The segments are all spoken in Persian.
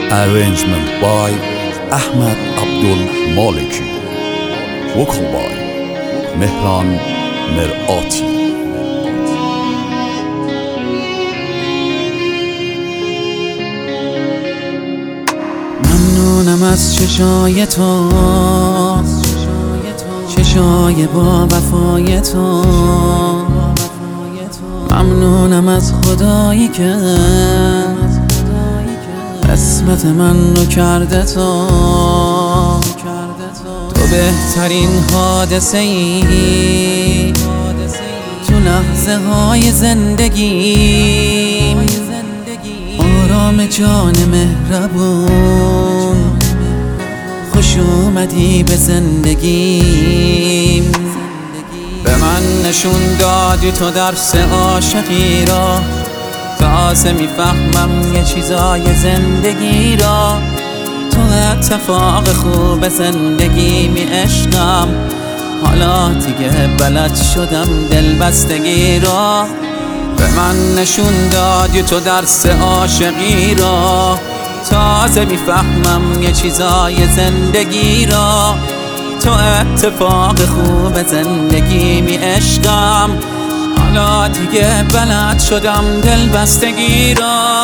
Arrangement by Ahmad Abdul Maliki. Vocal by Mehran Merati. ممنونم از چشای تو، چشای با وفای تو. ممنونم از خدایی که قسمت من رو کرده تو بهترین حادثه ای تو لحظه های زندگیم. آرام جان مهربون، خوش اومدی به زندگیم. به من نشون دادی تو درس عاشقی را، تازه میفهمم یه چیزای زندگی را. تو اتفاق خوب زندگی می عشقم، حالا دیگه بلد شدم دلبستگی را. به من نشون دادی تو درس عاشقی را، تازه میفهمم یه چیزای زندگی را. تو اتفاق خوب زندگی می عشقم، حالا دیگه بلد شدم دلبستگی را.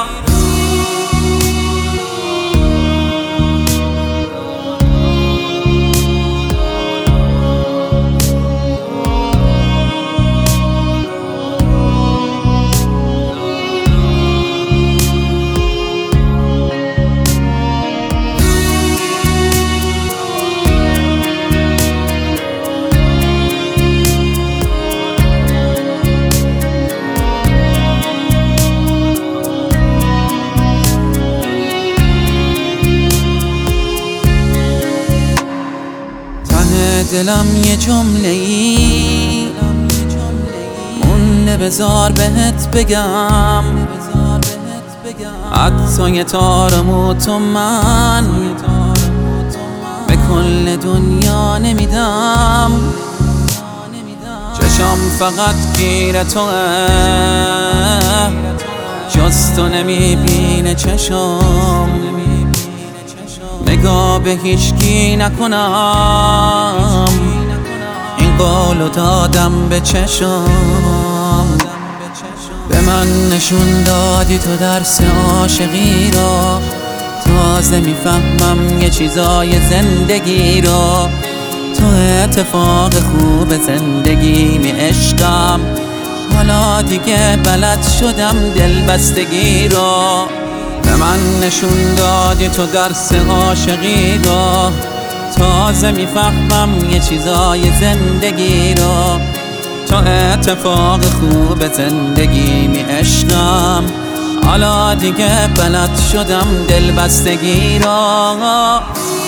دلم یه جمله‌ای مونده، بذار بهت بگم. حتی یه تارمو تو من به کل دنیا نمیدم. چشم فقط گیر توه، جز تو نمیبینه چشم. نگاه به هیچکی نکنم، این قولو دادم به چشم. به من نشون دادی تو درس عاشقی را، تازه میفهمم یه چیزای زندگی را. تو اتفاق خوب زندگی می عشقم، حالا دیگه بلد شدم دلبستگی را. به من نشون دادی تو درس عاشقی را، تازه میفهمم یه چیزای زندگی را. تو اتفاق خوب زندگی می عشقم، حالا دیگه بلد شدم دلبستگی را.